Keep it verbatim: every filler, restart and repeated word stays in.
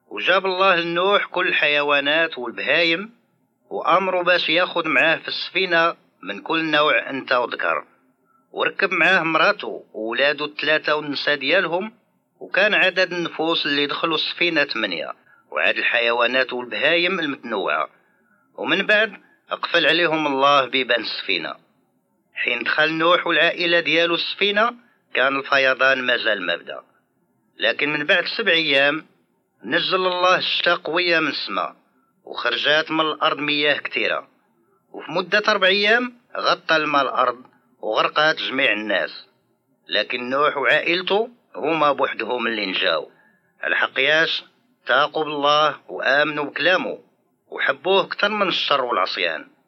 وجاب الله لنوح كل الحيوانات والبهايم، وأمره باش ياخد معاه في السفينة من كل نوع أنثى وذكر، وركب معاه مراته وولاده الثلاثة والنساء ديالهم، وكان عدد النفوس اللي دخلوا السفينة ثمانية، وعاد الحيوانات والبهايم المتنوعة. ومن بعد أقفل عليهم الله بيبان السفينة. حين دخل نوح والعائلة ديالو السفينة كان الفيضان مازال مبدا، لكن من بعد سبع أيام نزل الله الشتاء قوية من السماء، وخرجات من الأرض مياه كثيرة، وفي مدة أربع أيام غطى الماء الأرض وغرقات جميع الناس. لكن نوح وعائلته هما بوحدهم اللي نجاو، الحقياش تاقوا بالله وآمنوا بكلامه وحبوه أكثر من الشر والعصيان.